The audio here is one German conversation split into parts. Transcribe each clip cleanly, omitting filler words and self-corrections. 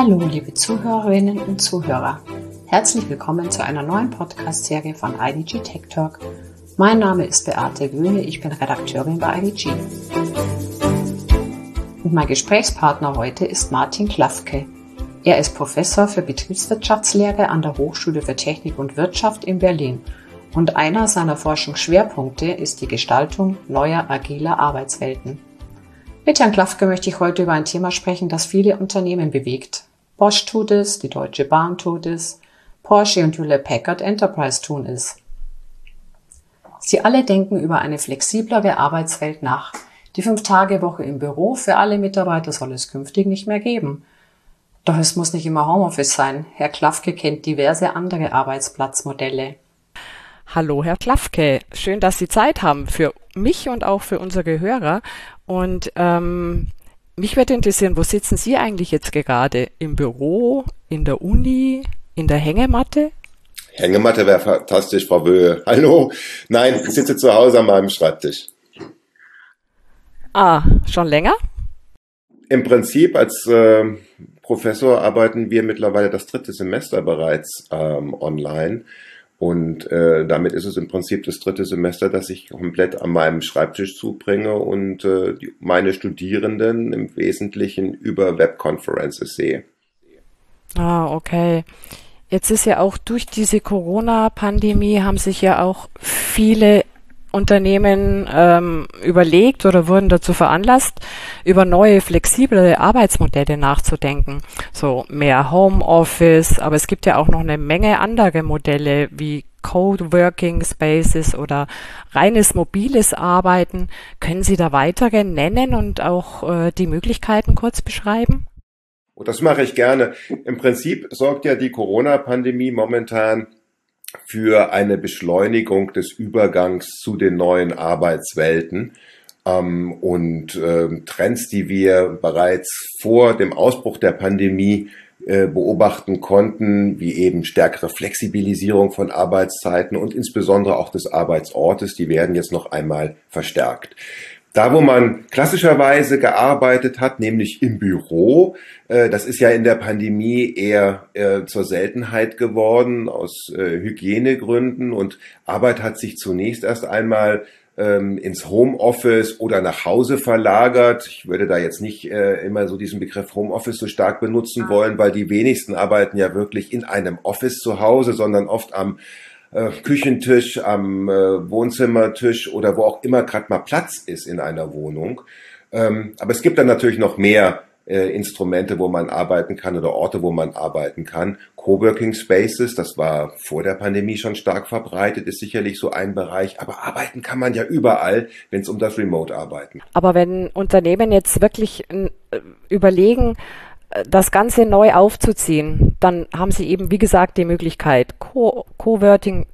Hallo, liebe Zuhörerinnen und Zuhörer. Herzlich willkommen zu einer neuen Podcast-Serie von IDG Tech Talk. Mein Name ist Beate Wöhne, ich bin Redakteurin bei IDG. Und mein Gesprächspartner heute ist Martin Klafke. Er ist Professor für Betriebswirtschaftslehre an der Hochschule für Technik und Wirtschaft in Berlin. Und einer seiner Forschungsschwerpunkte ist die Gestaltung neuer agiler Arbeitswelten. Mit Herrn Klafke möchte ich heute über ein Thema sprechen, das viele Unternehmen bewegt. Bosch tut es, die Deutsche Bahn tut es, Porsche und Hewlett Packard Enterprise tun es. Sie alle denken über eine flexiblere Arbeitswelt nach. Die 5-Tage-Woche im Büro für alle Mitarbeiter soll es künftig nicht mehr geben. Doch es muss nicht immer Homeoffice sein. Herr Klafke kennt diverse andere Arbeitsplatzmodelle. Hallo, Herr Klafke. Schön, dass Sie Zeit haben für mich und auch für unsere Hörer. Und mich würde interessieren, wo sitzen Sie eigentlich jetzt gerade? Im Büro, in der Uni, in der Hängematte? Hängematte wäre fantastisch, Frau Wöhe. Hallo? Nein, ich sitze zu Hause an meinem Schreibtisch. Ah, schon länger? Im Prinzip als Professor arbeiten wir mittlerweile das 3. Semester bereits online. Und damit ist es im Prinzip das 3. Semester, das ich komplett an meinem Schreibtisch zubringe und meine Studierenden im Wesentlichen über Webconferences sehe. Ah, okay. Jetzt ist ja auch durch diese Corona-Pandemie haben sich ja auch viele Unternehmen überlegt oder wurden dazu veranlasst, über neue, flexible Arbeitsmodelle nachzudenken. So mehr Homeoffice, aber es gibt ja auch noch eine Menge andere Modelle wie Coworking Spaces oder reines mobiles Arbeiten. Können Sie da weitere nennen und auch die Möglichkeiten kurz beschreiben? Und das mache ich gerne. Im Prinzip sorgt ja die Corona-Pandemie momentan für eine Beschleunigung des Übergangs zu den neuen Arbeitswelten und Trends, die wir bereits vor dem Ausbruch der Pandemie beobachten konnten, wie eben stärkere Flexibilisierung von Arbeitszeiten und insbesondere auch des Arbeitsortes, die werden jetzt noch einmal verstärkt. Da, wo man klassischerweise gearbeitet hat, nämlich im Büro, das ist ja in der Pandemie eher zur Seltenheit geworden aus Hygienegründen, und Arbeit hat sich zunächst erst einmal ins Homeoffice oder nach Hause verlagert. Ich würde da jetzt nicht immer so diesen Begriff Homeoffice so stark benutzen wollen, weil die wenigsten arbeiten ja wirklich in einem Office zu Hause, sondern oft am Küchentisch, am Wohnzimmertisch oder wo auch immer gerade mal Platz ist in einer Wohnung. Aber es gibt dann natürlich noch mehr Instrumente, wo man arbeiten kann, oder Orte, wo man arbeiten kann. Coworking Spaces, das war vor der Pandemie schon stark verbreitet, ist sicherlich so ein Bereich. Aber arbeiten kann man ja überall, wenn es um das Remote-Arbeiten geht. Aber wenn Unternehmen jetzt wirklich überlegen, das Ganze neu aufzuziehen, dann haben sie eben, wie gesagt, die Möglichkeit, Coworking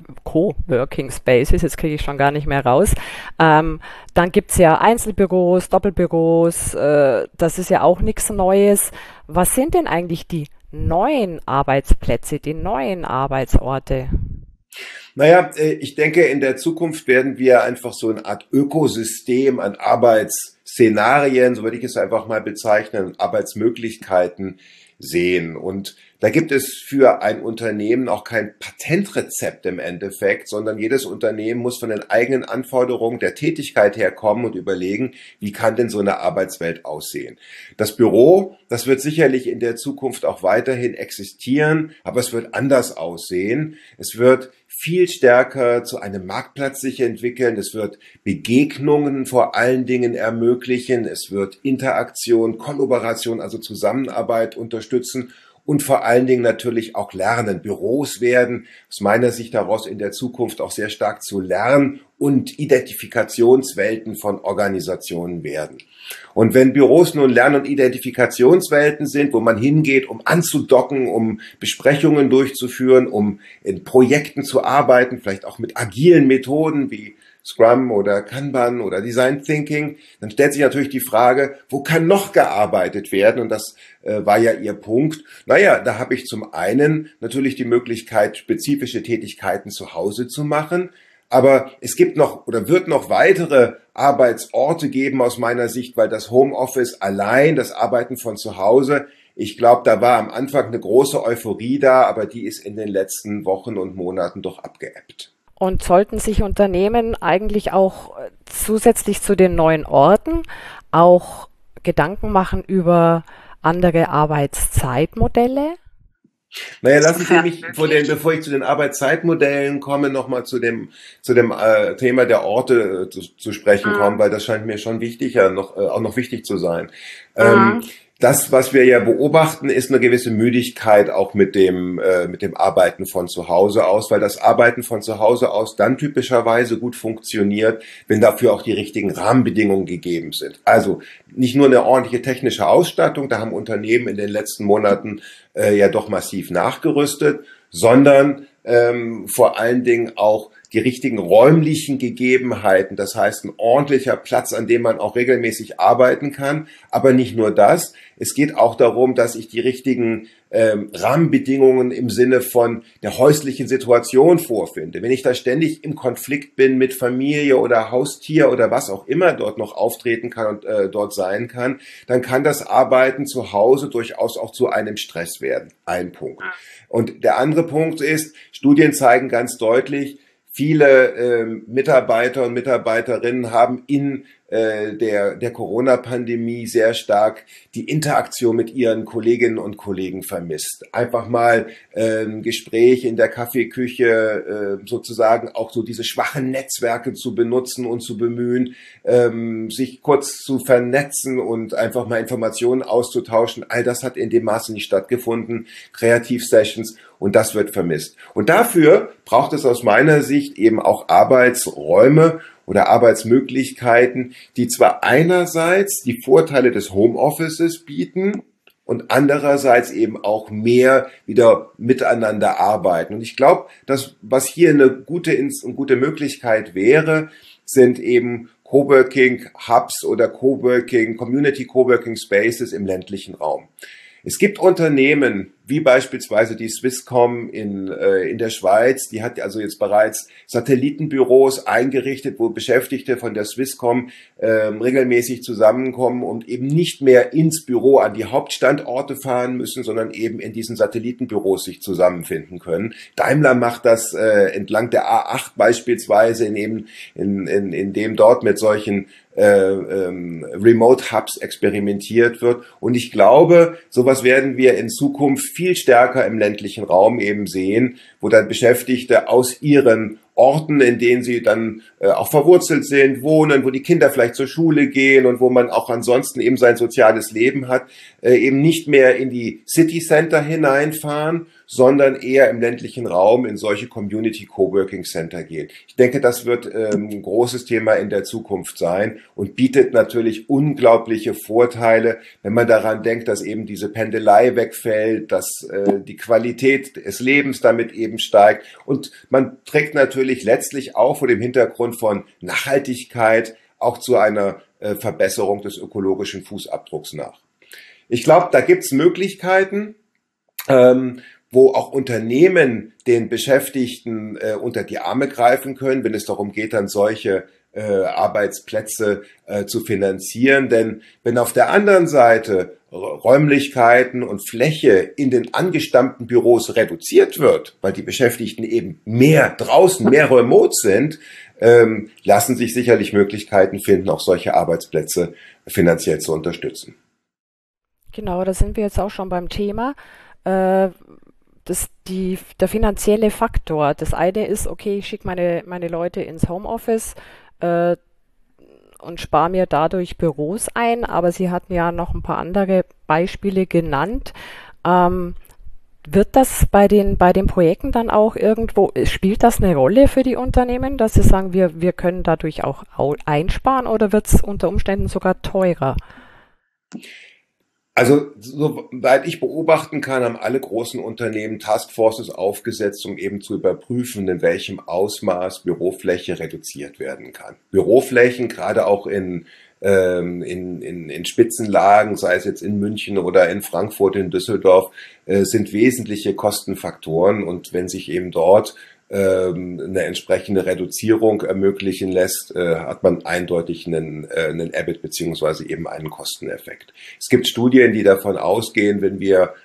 Spaces, jetzt kriege ich schon gar nicht mehr raus. Dann gibt's ja Einzelbüros, Doppelbüros, das ist ja auch nichts Neues. Was sind denn eigentlich die neuen Arbeitsplätze, die neuen Arbeitsorte? Naja, ich denke, in der Zukunft werden wir einfach so eine Art Ökosystem an Arbeitsszenarien, so würde ich es einfach mal bezeichnen, Arbeitsmöglichkeiten sehen. Und da gibt es für ein Unternehmen auch kein Patentrezept im Endeffekt, sondern jedes Unternehmen muss von den eigenen Anforderungen der Tätigkeit herkommen und überlegen, wie kann denn so eine Arbeitswelt aussehen. Das Büro, das wird sicherlich in der Zukunft auch weiterhin existieren, aber es wird anders aussehen. Es wird viel stärker zu einem Marktplatz sich entwickeln. Es wird Begegnungen vor allen Dingen ermöglichen. Es wird Interaktion, Kollaboration, also Zusammenarbeit unterstützen und vor allen Dingen natürlich auch Lernen. Büros werden aus meiner Sicht daraus in der Zukunft auch sehr stark zu Lern- und Identifikationswelten von Organisationen werden. Und wenn Büros nun Lern- und Identifikationswelten sind, wo man hingeht, um anzudocken, um Besprechungen durchzuführen, um in Projekten zu arbeiten, vielleicht auch mit agilen Methoden wie Scrum oder Kanban oder Design Thinking, dann stellt sich natürlich die Frage, wo kann noch gearbeitet werden? Und das war ja Ihr Punkt. Naja, da habe ich zum einen natürlich die Möglichkeit, spezifische Tätigkeiten zu Hause zu machen, Aber es gibt noch oder wird noch weitere Arbeitsorte geben aus meiner Sicht, weil das Homeoffice allein, das Arbeiten von zu Hause, ich glaube, da war am Anfang eine große Euphorie da, aber die ist in den letzten Wochen und Monaten doch abgeebbt. Und sollten sich Unternehmen eigentlich auch zusätzlich zu den neuen Orten auch Gedanken machen über andere Arbeitszeitmodelle? Naja, lassen Sie mich, bevor ich zu den Arbeitszeitmodellen komme, nochmal zu dem Thema der Orte zu sprechen kommen, weil das scheint mir schon wichtiger, auch noch wichtig zu sein. Das, was wir ja beobachten, ist eine gewisse Müdigkeit auch mit dem Arbeiten von zu Hause aus, weil das Arbeiten von zu Hause aus dann typischerweise gut funktioniert, wenn dafür auch die richtigen Rahmenbedingungen gegeben sind. Also nicht nur eine ordentliche technische Ausstattung, da haben Unternehmen in den letzten Monaten ja doch massiv nachgerüstet, sondern vor allen Dingen auch die richtigen räumlichen Gegebenheiten, das heißt ein ordentlicher Platz, an dem man auch regelmäßig arbeiten kann. Aber nicht nur das, es geht auch darum, dass ich die richtigen Rahmenbedingungen im Sinne von der häuslichen Situation vorfinde. Wenn ich da ständig im Konflikt bin mit Familie oder Haustier oder was auch immer dort noch auftreten kann und dort sein kann, dann kann das Arbeiten zu Hause durchaus auch zu einem Stress werden. Ein Punkt. Und der andere Punkt ist, Studien zeigen ganz deutlich, viele Mitarbeiter und Mitarbeiterinnen haben in der Corona-Pandemie sehr stark die Interaktion mit ihren Kolleginnen und Kollegen vermisst. Einfach mal Gespräche in der Kaffeeküche, sozusagen auch so diese schwachen Netzwerke zu benutzen und zu bemühen, sich kurz zu vernetzen und einfach mal Informationen auszutauschen. All das hat in dem Maße nicht stattgefunden. Kreativ-Sessions. Und das wird vermisst. Und dafür braucht es aus meiner Sicht eben auch Arbeitsräume oder Arbeitsmöglichkeiten, die zwar einerseits die Vorteile des Homeoffices bieten und andererseits eben auch mehr wieder miteinander arbeiten. Und ich glaube, dass was hier eine gute Möglichkeit wäre, sind eben Coworking Hubs oder Community Coworking Spaces im ländlichen Raum. Es gibt Unternehmen, wie beispielsweise die Swisscom in der Schweiz, die hat also jetzt bereits Satellitenbüros eingerichtet, wo Beschäftigte von der Swisscom regelmäßig zusammenkommen und eben nicht mehr ins Büro an die Hauptstandorte fahren müssen, sondern eben in diesen Satellitenbüros sich zusammenfinden können. Daimler macht das entlang der A8 beispielsweise, in dem dort mit solchen Remote Hubs experimentiert wird. Und ich glaube, sowas werden wir in Zukunft viel stärker im ländlichen Raum eben sehen, wo dann Beschäftigte aus ihren Orten, in denen sie dann auch verwurzelt sind, wohnen, wo die Kinder vielleicht zur Schule gehen und wo man auch ansonsten eben sein soziales Leben hat, eben nicht mehr in die City Center hineinfahren, sondern eher im ländlichen Raum in solche Community Coworking Center gehen. Ich denke, das wird ein großes Thema in der Zukunft sein und bietet natürlich unglaubliche Vorteile, wenn man daran denkt, dass eben diese Pendelei wegfällt, dass die Qualität des Lebens damit eben steigt und man trägt natürlich letztlich auch vor dem Hintergrund von Nachhaltigkeit auch zu einer Verbesserung des ökologischen Fußabdrucks nach. Ich glaube, da gibt es Möglichkeiten, wo auch Unternehmen den Beschäftigten unter die Arme greifen können, wenn es darum geht, dann solche Arbeitsplätze zu finanzieren. Denn wenn auf der anderen Seite Räumlichkeiten und Fläche in den angestammten Büros reduziert wird, weil die Beschäftigten eben mehr draußen, mehr remote sind, lassen sich sicherlich Möglichkeiten finden, auch solche Arbeitsplätze finanziell zu unterstützen. Genau, da sind wir jetzt auch schon beim Thema. Der finanzielle Faktor. Das eine ist, okay, ich schicke meine Leute ins Homeoffice und spare mir dadurch Büros ein, aber Sie hatten ja noch ein paar andere Beispiele genannt. Wird das bei den Projekten dann auch irgendwo, spielt das eine Rolle für die Unternehmen, dass sie sagen, wir können dadurch auch einsparen oder wird es unter Umständen sogar teurer? Also, soweit ich beobachten kann, haben alle großen Unternehmen Taskforces aufgesetzt, um eben zu überprüfen, in welchem Ausmaß Bürofläche reduziert werden kann. Büroflächen, gerade auch in Spitzenlagen, sei es jetzt in München oder in Frankfurt, in Düsseldorf, sind wesentliche Kostenfaktoren. Und wenn sich eben dort eine entsprechende Reduzierung ermöglichen lässt, hat man eindeutig einen EBIT beziehungsweise eben einen Kosteneffekt. Es gibt Studien, die davon ausgehen, wenn wir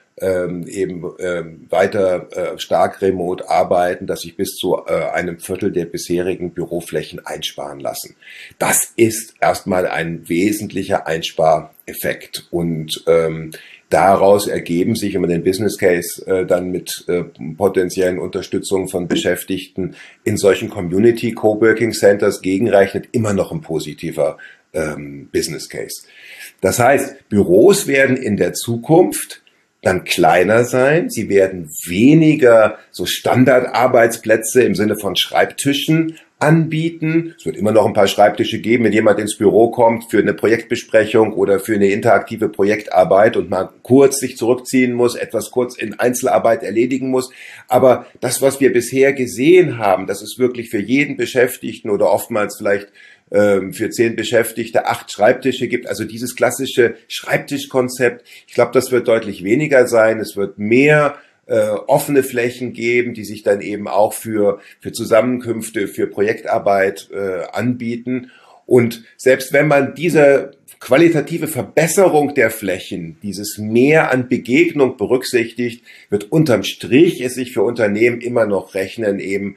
weiter stark remote arbeiten, dass sich bis zu einem Viertel der bisherigen Büroflächen einsparen lassen. Das ist erstmal ein wesentlicher Einspareffekt und daraus ergeben sich, wenn man den Business Case dann mit potenziellen Unterstützung von Beschäftigten in solchen Community Coworking Centers gegenrechnet, immer noch ein positiver Business Case. Das heißt, Büros werden in der Zukunft dann kleiner sein. Sie werden weniger so Standardarbeitsplätze im Sinne von Schreibtischen anbieten. Es wird immer noch ein paar Schreibtische geben, wenn jemand ins Büro kommt für eine Projektbesprechung oder für eine interaktive Projektarbeit und mal kurz sich zurückziehen muss, etwas kurz in Einzelarbeit erledigen muss. Aber das, was wir bisher gesehen haben, dass es wirklich für jeden Beschäftigten oder oftmals vielleicht für 10 Beschäftigte 8 Schreibtische gibt, also dieses klassische Schreibtischkonzept, ich glaube, das wird deutlich weniger sein. Es wird mehr offene Flächen geben, die sich dann eben auch für Zusammenkünfte, für Projektarbeit anbieten. Und selbst wenn man diese qualitative Verbesserung der Flächen, dieses Mehr an Begegnung berücksichtigt, wird unterm Strich es sich für Unternehmen immer noch rechnen, eben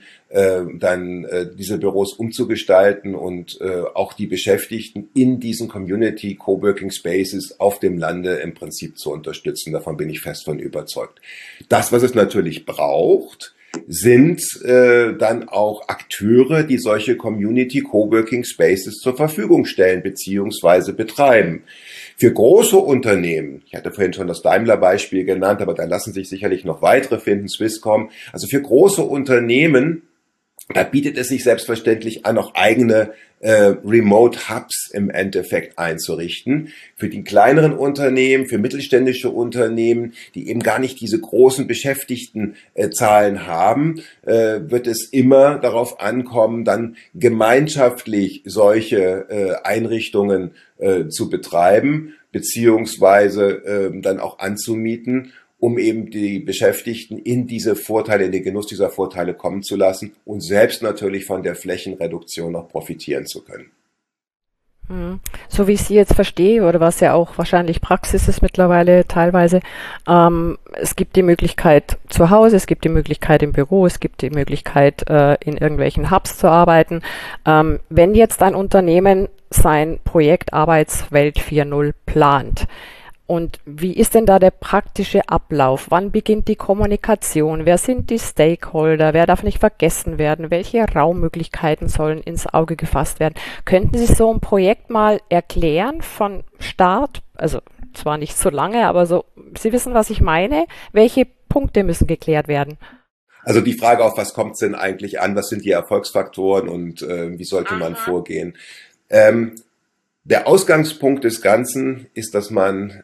diese Büros umzugestalten und auch die Beschäftigten in diesen Community Coworking Spaces auf dem Lande im Prinzip zu unterstützen. Davon bin ich fest von überzeugt. Das, was es natürlich braucht, sind dann auch Akteure, die solche Community Coworking Spaces zur Verfügung stellen bzw. betreiben. Für große Unternehmen, ich hatte vorhin schon das Daimler-Beispiel genannt, aber da lassen sich sicherlich noch weitere finden, Swisscom, also für große Unternehmen, da bietet es sich selbstverständlich an, auch eigene Remote Hubs im Endeffekt einzurichten. Für die kleineren Unternehmen, für mittelständische Unternehmen, die eben gar nicht diese großen Beschäftigtenzahlen haben, wird es immer darauf ankommen, dann gemeinschaftlich solche Einrichtungen zu betreiben, beziehungsweise dann auch anzumieten, um eben die Beschäftigten in diese Vorteile, in den Genuss dieser Vorteile kommen zu lassen und selbst natürlich von der Flächenreduktion noch profitieren zu können. So wie ich Sie jetzt verstehe, oder was ja auch wahrscheinlich Praxis ist mittlerweile teilweise, es gibt die Möglichkeit zu Hause, es gibt die Möglichkeit im Büro, es gibt die Möglichkeit in irgendwelchen Hubs zu arbeiten. Wenn jetzt ein Unternehmen sein Projekt Arbeitswelt 4.0 plant, und wie ist denn da der praktische Ablauf? Wann beginnt die Kommunikation? Wer sind die Stakeholder? Wer darf nicht vergessen werden? Welche Raummöglichkeiten sollen ins Auge gefasst werden? Könnten Sie so ein Projekt mal erklären von Start? Also zwar nicht so lange, aber so, Sie wissen, was ich meine. Welche Punkte müssen geklärt werden? Also die Frage, auf was kommt es denn eigentlich an? Was sind die Erfolgsfaktoren und wie sollte man vorgehen? Der Ausgangspunkt des Ganzen ist, dass man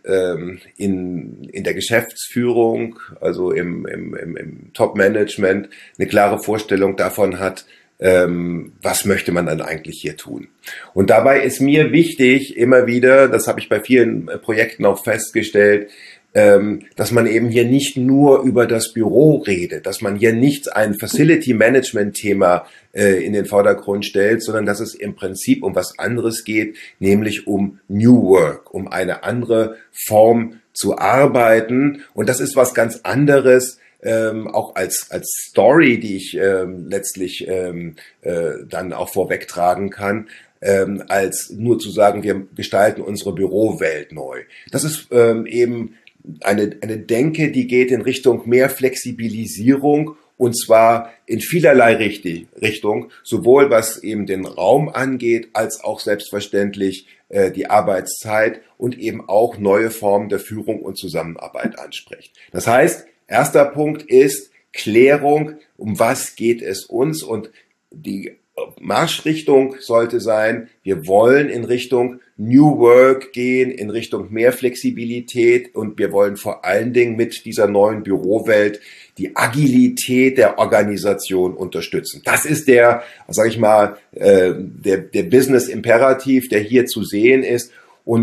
in der Geschäftsführung, also im Top-Management, eine klare Vorstellung davon hat, was möchte man dann eigentlich hier tun. Und dabei ist mir wichtig, immer wieder, das habe ich bei vielen Projekten auch festgestellt, dass man eben hier nicht nur über das Büro redet, dass man hier nicht ein Facility-Management-Thema in den Vordergrund stellt, sondern dass es im Prinzip um was anderes geht, nämlich um New Work, um eine andere Form zu arbeiten. Und das ist was ganz anderes, auch als Story, die ich letztlich dann auch vorwegtragen kann, als nur zu sagen, wir gestalten unsere Bürowelt neu. Das ist eben eine Denke, die geht in Richtung mehr Flexibilisierung und zwar in vielerlei Richtung, sowohl was eben den Raum angeht, als auch selbstverständlich die Arbeitszeit und eben auch neue Formen der Führung und Zusammenarbeit anspricht. Das heißt, erster Punkt ist Klärung, um was geht es uns, und die Marschrichtung sollte sein, wir wollen in Richtung New Work gehen, in Richtung mehr Flexibilität, und wir wollen vor allen Dingen mit dieser neuen Bürowelt die Agilität der Organisation unterstützen. Das ist der, sage ich mal, der Business-Imperativ, der hier zu sehen ist. Und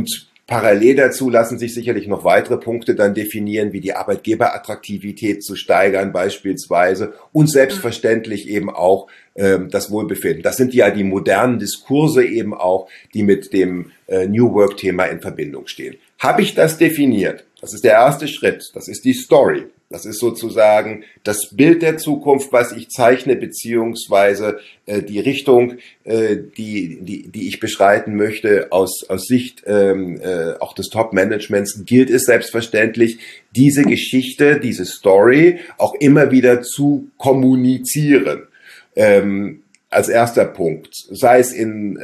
Parallel dazu lassen sich sicherlich noch weitere Punkte dann definieren, wie die Arbeitgeberattraktivität zu steigern beispielsweise und selbstverständlich eben auch das Wohlbefinden. Das sind ja die modernen Diskurse eben auch, die mit dem New Work-Thema in Verbindung stehen. Habe ich das definiert? Das ist der erste Schritt. Das ist die Story. Das ist sozusagen das Bild der Zukunft, was ich zeichne, beziehungsweise die Richtung, die ich beschreiten möchte aus Sicht auch des Top-Managements, gilt es selbstverständlich, diese Geschichte, diese Story auch immer wieder zu kommunizieren. Als erster Punkt, sei es in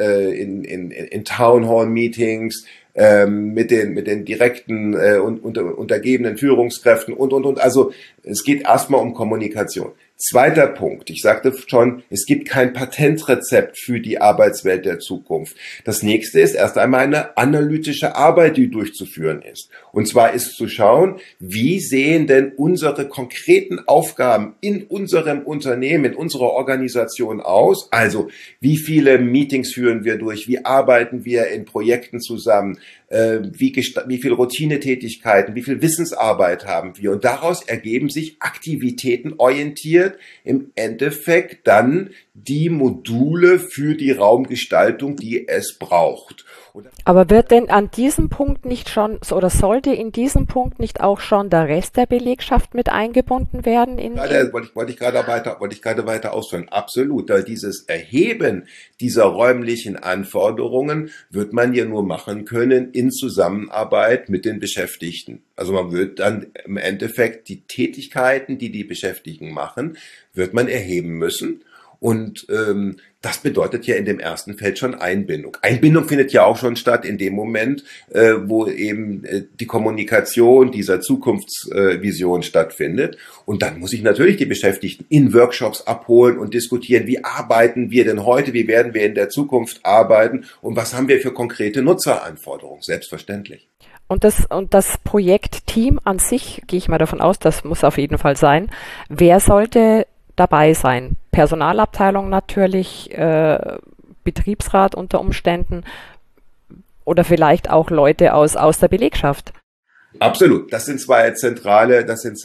Town Hall Meetings, mit den direkten untergebenen Führungskräften und. Also es geht erstmal um Kommunikation. Zweiter Punkt, ich sagte schon, es gibt kein Patentrezept für die Arbeitswelt der Zukunft. Das nächste ist erst einmal eine analytische Arbeit, die durchzuführen ist. Und zwar ist zu schauen, wie sehen denn unsere konkreten Aufgaben in unserem Unternehmen, in unserer Organisation aus? Also wie viele Meetings führen wir durch? Wie arbeiten wir in Projekten zusammen? Wie viel Routinetätigkeiten, wie viel Wissensarbeit haben wir? Und daraus ergeben sich Aktivitäten orientiert im Endeffekt dann die Module für die Raumgestaltung, die es braucht. Aber wird denn an diesem Punkt nicht schon, oder sollte in diesem Punkt nicht auch schon der Rest der Belegschaft mit eingebunden werden? Wollte ich gerade weiter ausführen. Absolut. Da dieses Erheben dieser räumlichen Anforderungen wird man ja nur machen können in Zusammenarbeit mit den Beschäftigten. Also man wird dann im Endeffekt die Tätigkeiten, die die Beschäftigten machen, wird man erheben müssen. Und das bedeutet ja in dem ersten Feld schon Einbindung. Einbindung findet ja auch schon statt in dem Moment, wo eben die Kommunikation dieser Zukunftsvision stattfindet. Und dann muss ich natürlich die Beschäftigten in Workshops abholen und diskutieren, wie arbeiten wir denn heute, wie werden wir in der Zukunft arbeiten und was haben wir für konkrete Nutzeranforderungen, selbstverständlich. Und das Projektteam an sich, gehe ich mal davon aus, das muss auf jeden Fall sein. Wer sollte dabei sein? Personalabteilung natürlich, Betriebsrat unter Umständen oder vielleicht auch Leute aus der Belegschaft. Absolut. Das sind zentrale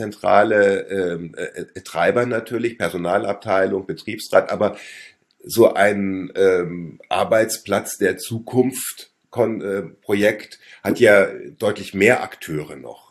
Treiber natürlich, Personalabteilung, Betriebsrat, aber so ein Arbeitsplatz der Zukunft Projekt hat ja deutlich mehr Akteure noch.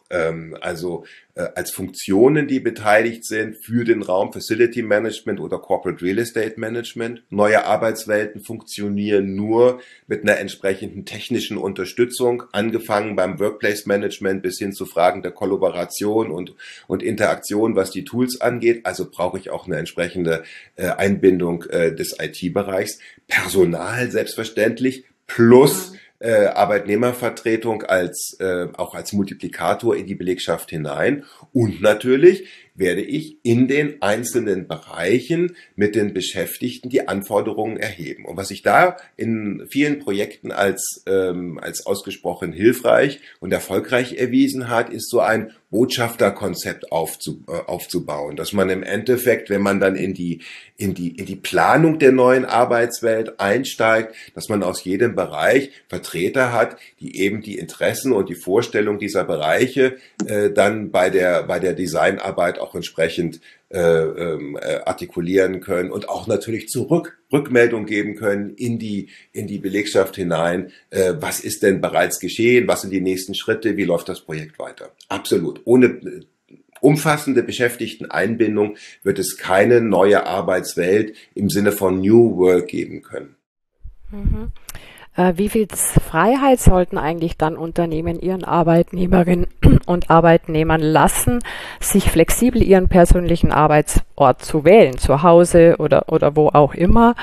Als Funktionen, die beteiligt sind für den Raum Facility Management oder Corporate Real Estate Management. Neue Arbeitswelten funktionieren nur mit einer entsprechenden technischen Unterstützung, angefangen beim Workplace Management bis hin zu Fragen der Kollaboration und Interaktion, was die Tools angeht. Also brauche ich auch eine entsprechende Einbindung des IT-Bereichs. Personal selbstverständlich plus Arbeitnehmervertretung auch als Multiplikator in die Belegschaft hinein. Und natürlich werde ich in den einzelnen Bereichen mit den Beschäftigten die Anforderungen erheben. Und was sich da in vielen Projekten als ausgesprochen hilfreich und erfolgreich erwiesen hat, ist so ein Botschafterkonzept aufzubauen, dass man im Endeffekt, wenn man dann in die Planung der neuen Arbeitswelt einsteigt, dass man aus jedem Bereich Vertreter hat, die eben die Interessen und die Vorstellung dieser Bereiche dann bei der Designarbeit auch entsprechend artikulieren können und auch natürlich Rückmeldung geben können in die Belegschaft hinein. Was ist denn bereits geschehen? Was sind die nächsten Schritte? Wie läuft das Projekt weiter? Absolut. Ohne umfassende Beschäftigteneinbindung wird es keine neue Arbeitswelt im Sinne von New Work geben können. Mhm. Wie viel Freiheit sollten eigentlich dann Unternehmen ihren Arbeitnehmerinnen und Arbeitnehmern lassen, sich flexibel ihren persönlichen Arbeitsort zu wählen, zu Hause oder wo auch immer?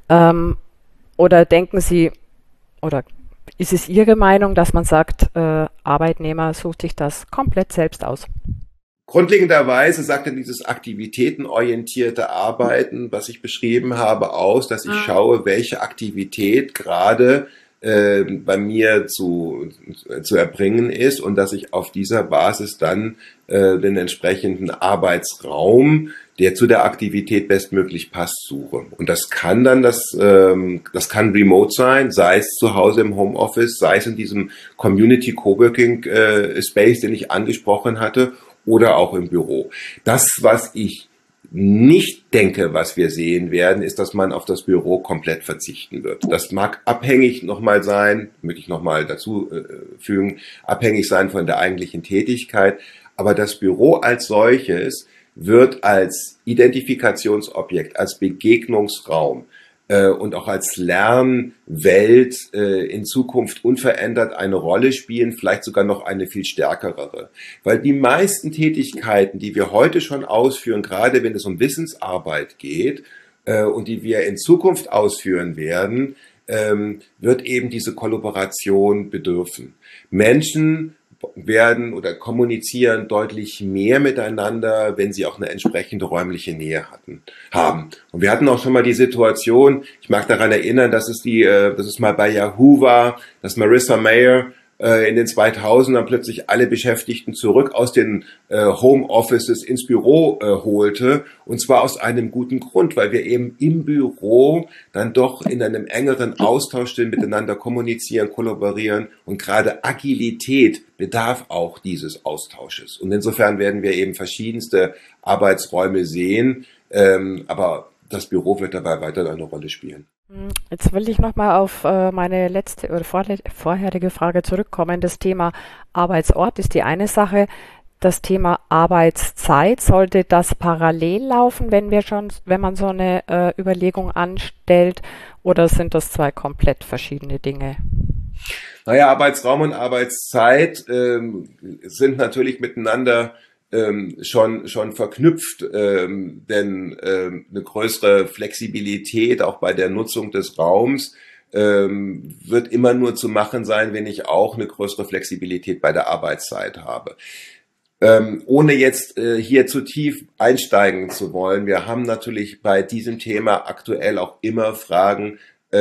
Oder denken Sie, oder ist es Ihre Meinung, dass man sagt, Arbeitnehmer sucht sich das komplett selbst aus? Grundlegenderweise sagt dann dieses aktivitätenorientierte Arbeiten, was ich beschrieben habe, aus, dass ich schaue, welche Aktivität gerade bei mir zu erbringen ist und dass ich auf dieser Basis dann den entsprechenden Arbeitsraum, der zu der Aktivität bestmöglich passt, suche. Und das kann dann das kann remote sein, sei es zu Hause im Homeoffice, sei es in diesem Community Coworking Space, den ich angesprochen hatte, oder auch im Büro. Das, was ich nicht denke, was wir sehen werden, ist, dass man auf das Büro komplett verzichten wird. Das mag abhängig nochmal sein, möchte ich nochmal dazu fügen, abhängig sein von der eigentlichen Tätigkeit. Aber das Büro als solches wird als Identifikationsobjekt, als Begegnungsraum und auch als Lernwelt in Zukunft unverändert eine Rolle spielen, vielleicht sogar noch eine viel stärkere. Weil die meisten Tätigkeiten, die wir heute schon ausführen, gerade wenn es um Wissensarbeit geht und die wir in Zukunft ausführen werden, wird eben diese Kollaboration bedürfen. Menschen werden oder kommunizieren deutlich mehr miteinander, wenn sie auch eine entsprechende räumliche Nähe haben. Und wir hatten auch schon mal die Situation, ich mag daran erinnern, dass es mal bei Yahoo war, dass Marissa Mayer in den 2000ern plötzlich alle Beschäftigten zurück aus den Homeoffices ins Büro holte. Und zwar aus einem guten Grund, weil wir eben im Büro dann doch in einem engeren Austausch stehen, miteinander kommunizieren, kollaborieren. Und gerade Agilität bedarf auch dieses Austausches. Und insofern werden wir eben verschiedenste Arbeitsräume sehen. Aber das Büro wird dabei weiter eine Rolle spielen. Jetzt will ich nochmal auf meine letzte oder vorherige Frage zurückkommen. Das Thema Arbeitsort ist die eine Sache. Das Thema Arbeitszeit, sollte das parallel laufen, wenn man so eine Überlegung anstellt, oder sind das zwei komplett verschiedene Dinge? Naja, Arbeitsraum und Arbeitszeit sind natürlich miteinander schon verknüpft, denn eine größere Flexibilität auch bei der Nutzung des Raums wird immer nur zu machen sein, wenn ich auch eine größere Flexibilität bei der Arbeitszeit habe. Ohne jetzt hier zu tief einsteigen zu wollen, wir haben natürlich bei diesem Thema aktuell auch immer Fragen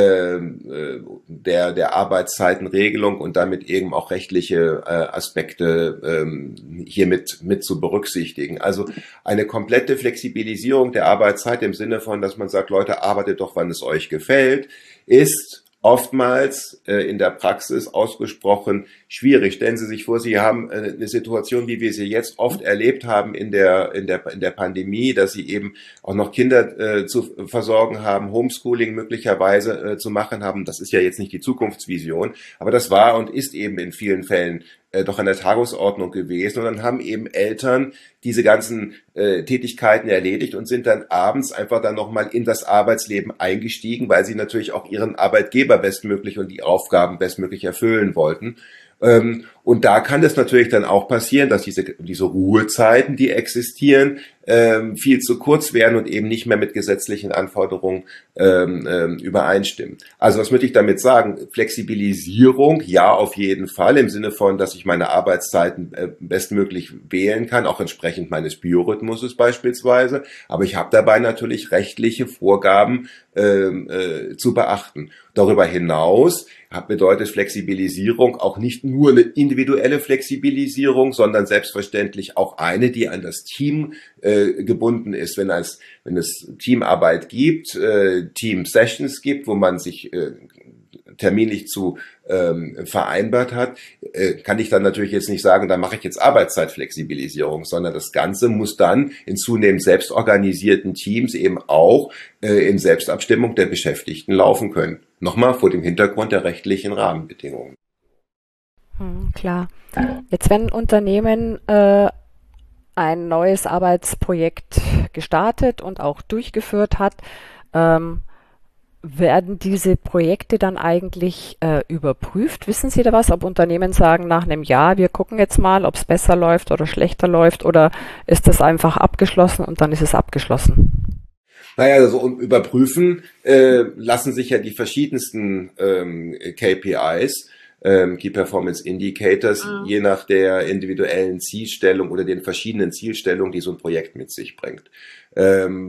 der Arbeitszeitenregelung und damit eben auch rechtliche Aspekte hier mit zu berücksichtigen. Also eine komplette Flexibilisierung der Arbeitszeit im Sinne von, dass man sagt, Leute, arbeitet doch, wann es euch gefällt, ist oftmals in der Praxis ausgesprochen schwierig. Stellen Sie sich vor, Sie haben eine Situation, wie wir sie jetzt oft erlebt haben in der Pandemie, dass Sie eben auch noch Kinder zu versorgen haben, Homeschooling möglicherweise zu machen haben. Das ist ja jetzt nicht die Zukunftsvision, aber das war und ist eben in vielen Fällen doch an der Tagesordnung gewesen. Und dann haben eben Eltern diese ganzen Tätigkeiten erledigt und sind dann abends einfach dann nochmal in das Arbeitsleben eingestiegen, weil sie natürlich auch ihren Arbeitgeber bestmöglich und die Aufgaben bestmöglich erfüllen wollten. Und da kann es natürlich dann auch passieren, dass diese Ruhezeiten, die existieren, viel zu kurz werden und eben nicht mehr mit gesetzlichen Anforderungen übereinstimmen. Also was möchte ich damit sagen? Flexibilisierung, ja, auf jeden Fall, im Sinne von, dass ich meine Arbeitszeiten bestmöglich wählen kann, auch entsprechend meines Biorhythmuses beispielsweise. Aber ich habe dabei natürlich rechtliche Vorgaben zu beachten. Darüber hinaus bedeutet Flexibilisierung auch nicht nur eine individuelle Flexibilisierung, sondern selbstverständlich auch eine, die an das Team gebunden ist. Wenn es Teamarbeit gibt, Team-Sessions gibt, wo man sich terminlich zu vereinbart hat, kann ich dann natürlich jetzt nicht sagen, da mache ich jetzt Arbeitszeitflexibilisierung, sondern das Ganze muss dann in zunehmend selbstorganisierten Teams eben auch in Selbstabstimmung der Beschäftigten laufen können. Nochmal vor dem Hintergrund der rechtlichen Rahmenbedingungen. Klar. Jetzt, wenn ein Unternehmen ein neues Arbeitsprojekt gestartet und auch durchgeführt hat, werden diese Projekte dann eigentlich überprüft? Wissen Sie da was, ob Unternehmen sagen nach einem Jahr, wir gucken jetzt mal, ob es besser läuft oder schlechter läuft, oder ist das einfach abgeschlossen und dann ist es abgeschlossen? Naja, also überprüfen lassen sich ja die verschiedensten KPIs, Key Performance Indicators, je nach der individuellen Zielstellung oder den verschiedenen Zielstellungen, die so ein Projekt mit sich bringt.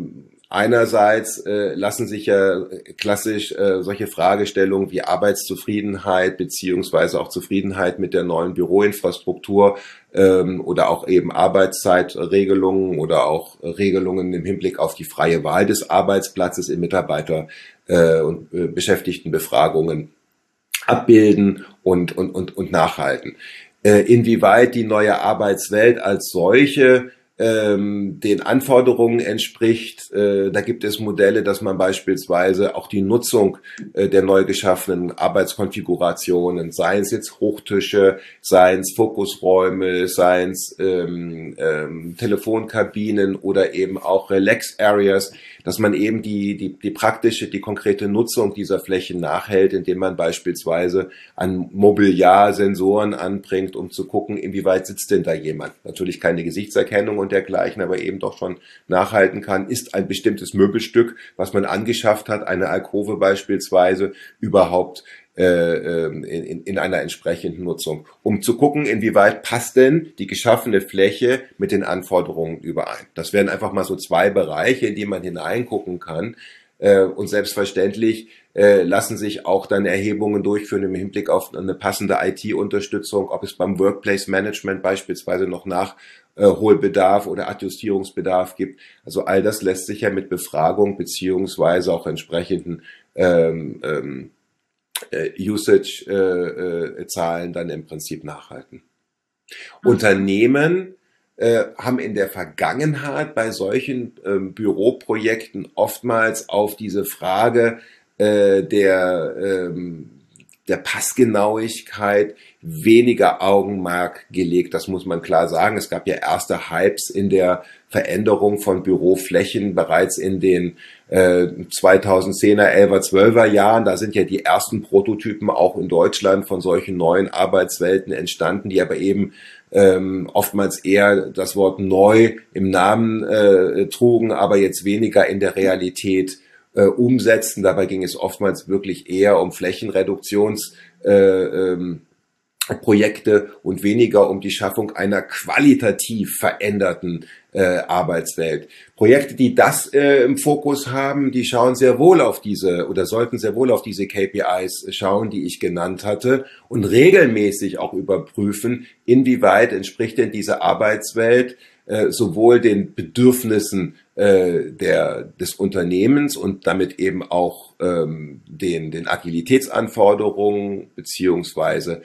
Einerseits lassen sich ja klassisch solche Fragestellungen wie Arbeitszufriedenheit beziehungsweise auch Zufriedenheit mit der neuen Büroinfrastruktur oder auch eben Arbeitszeitregelungen oder auch Regelungen im Hinblick auf die freie Wahl des Arbeitsplatzes in Mitarbeiter- und Beschäftigtenbefragungen abbilden und nachhalten. Inwieweit die neue Arbeitswelt als solche den Anforderungen entspricht. Da gibt es Modelle, dass man beispielsweise auch die Nutzung der neu geschaffenen Arbeitskonfigurationen, seien es jetzt Hochtische, seien es Fokusräume, seien es Telefonkabinen oder eben auch Relax Areas, dass man eben die praktische, die konkrete Nutzung dieser Flächen nachhält, indem man beispielsweise an Mobiliar Sensoren anbringt, um zu gucken, inwieweit sitzt denn da jemand. Natürlich keine Gesichtserkennung und dergleichen, aber eben doch schon nachhalten kann, ist ein bestimmtes Möbelstück, was man angeschafft hat, eine Alkove beispielsweise, überhaupt in einer entsprechenden Nutzung, um zu gucken, inwieweit passt denn die geschaffene Fläche mit den Anforderungen überein. Das wären einfach mal so zwei Bereiche, in die man hineingucken kann. Und selbstverständlich lassen sich auch dann Erhebungen durchführen im Hinblick auf eine passende IT-Unterstützung, ob es beim Workplace Management beispielsweise noch Nachholbedarf oder Adjustierungsbedarf gibt. Also all das lässt sich ja mit Befragung beziehungsweise auch entsprechenden Usage-Zahlen dann im Prinzip nachhalten. Unternehmen haben in der Vergangenheit bei solchen Büroprojekten oftmals auf diese Frage der Passgenauigkeit weniger Augenmerk gelegt. Das muss man klar sagen. Es gab ja erste Hypes in der Veränderung von Büroflächen bereits in den 2010er, 11er, 12er Jahren. Da sind ja die ersten Prototypen auch in Deutschland von solchen neuen Arbeitswelten entstanden, die aber eben oftmals eher das Wort neu im Namen trugen, aber jetzt weniger in der Realität umsetzen. Dabei ging es oftmals wirklich eher um Flächenreduktionsprojekte und weniger um die Schaffung einer qualitativ veränderten Arbeitswelt. Projekte, die das im Fokus haben, die schauen sehr wohl auf diese oder sollten sehr wohl auf diese KPIs schauen, die ich genannt hatte und regelmäßig auch überprüfen, inwieweit entspricht denn diese Arbeitswelt sowohl den Bedürfnissen des Unternehmens und damit eben auch den Agilitätsanforderungen beziehungsweise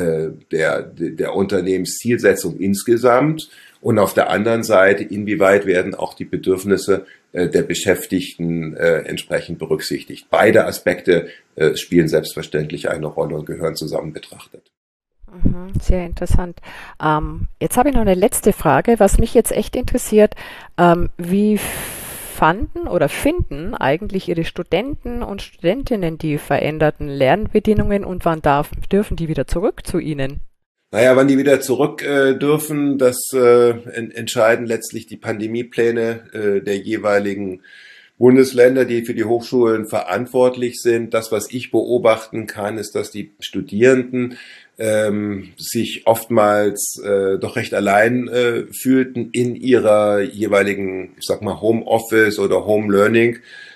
der Unternehmenszielsetzung insgesamt und auf der anderen Seite, inwieweit werden auch die Bedürfnisse der Beschäftigten entsprechend berücksichtigt. Beide Aspekte spielen selbstverständlich eine Rolle und gehören zusammen betrachtet. Sehr interessant. Jetzt habe ich noch eine letzte Frage, was mich jetzt echt interessiert. Wie fanden oder finden eigentlich Ihre Studenten und Studentinnen die veränderten Lernbedingungen und wann dürfen die wieder zurück zu Ihnen? Naja, wann die wieder zurück dürfen, das entscheiden letztlich die Pandemiepläne der jeweiligen Bundesländer, die für die Hochschulen verantwortlich sind. Das, was ich beobachten kann, ist, dass die Studierenden sich oftmals doch recht allein fühlten in ihrer jeweiligen, ich sag mal, Homeoffice oder Home Learning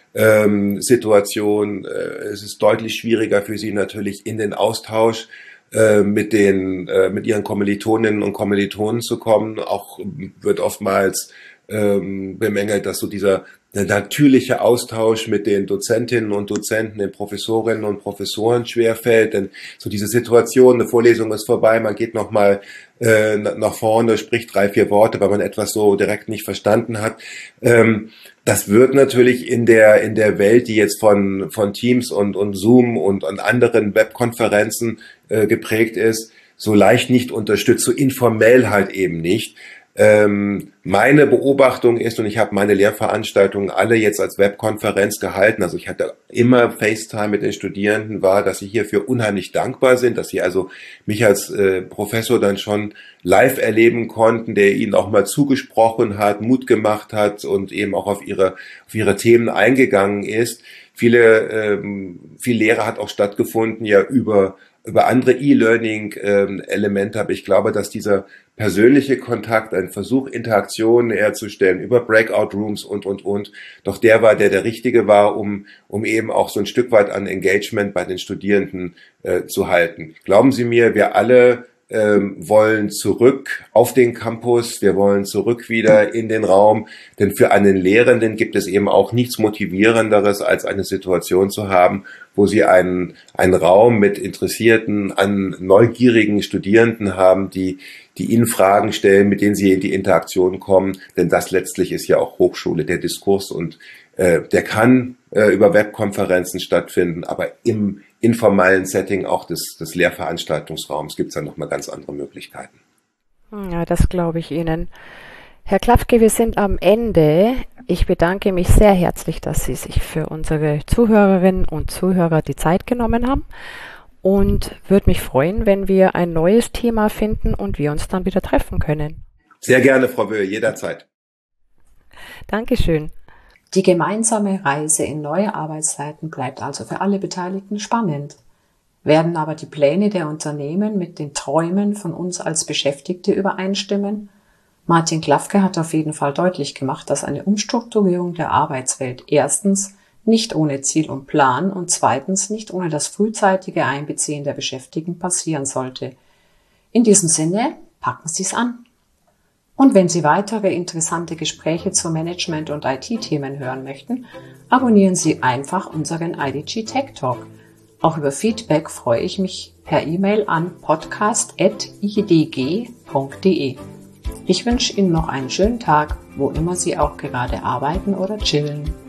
Situation. Es ist deutlich schwieriger für sie natürlich in den Austausch mit ihren Kommilitoninnen und Kommilitonen zu kommen. Auch wird oftmals bemängelt, dass so der natürliche Austausch mit den Dozentinnen und Dozenten, den Professorinnen und Professoren schwerfällt. Denn so diese Situation, eine Vorlesung ist vorbei, man geht nochmal nach vorne, spricht 3, 4 Worte, weil man etwas so direkt nicht verstanden hat. Das wird natürlich in der Welt, die jetzt von Teams und Zoom und anderen Webkonferenzen geprägt ist, so leicht nicht unterstützt, so informell halt eben nicht. Meine Beobachtung ist, und ich habe meine Lehrveranstaltungen alle jetzt als Webkonferenz gehalten, also ich hatte immer FaceTime mit den Studierenden, war, dass sie hierfür unheimlich dankbar sind, dass sie also mich als Professor dann schon live erleben konnten, der ihnen auch mal zugesprochen hat, Mut gemacht hat und eben auch auf ihre Themen eingegangen ist. Viel Lehre hat auch stattgefunden, ja über über andere E-Learning-Elemente. Aber ich glaube, dass dieser persönliche Kontakt, ein Versuch, Interaktionen herzustellen über Breakout-Rooms und, doch der war, der richtige war, um eben auch so ein Stück weit an Engagement bei den Studierenden zu halten. Glauben Sie mir, wir alle wollen zurück auf den Campus, wir wollen zurück wieder in den Raum, denn für einen Lehrenden gibt es eben auch nichts Motivierenderes, als eine Situation zu haben, wo sie einen Raum mit interessierten, an neugierigen Studierenden haben, die ihnen Fragen stellen, mit denen sie in die Interaktion kommen, denn das letztlich ist ja auch Hochschule, der Diskurs, und der kann über Webkonferenzen stattfinden, aber im informellen Setting auch des Lehrveranstaltungsraums gibt es dann nochmal ganz andere Möglichkeiten. Ja, das glaube ich Ihnen. Herr Klafke, wir sind am Ende. Ich bedanke mich sehr herzlich, dass Sie sich für unsere Zuhörerinnen und Zuhörer die Zeit genommen haben und würde mich freuen, wenn wir ein neues Thema finden und wir uns dann wieder treffen können. Sehr gerne, Frau Wöhe, jederzeit. Dankeschön. Die gemeinsame Reise in neue Arbeitszeiten bleibt also für alle Beteiligten spannend. Werden aber die Pläne der Unternehmen mit den Träumen von uns als Beschäftigte übereinstimmen? Martin Klafke hat auf jeden Fall deutlich gemacht, dass eine Umstrukturierung der Arbeitswelt erstens nicht ohne Ziel und Plan und zweitens nicht ohne das frühzeitige Einbeziehen der Beschäftigten passieren sollte. In diesem Sinne, packen Sie es an. Und wenn Sie weitere interessante Gespräche zu Management- und IT-Themen hören möchten, abonnieren Sie einfach unseren IDG Tech Talk. Auch über Feedback freue ich mich per E-Mail an podcast@idg.de. Ich wünsche Ihnen noch einen schönen Tag, wo immer Sie auch gerade arbeiten oder chillen.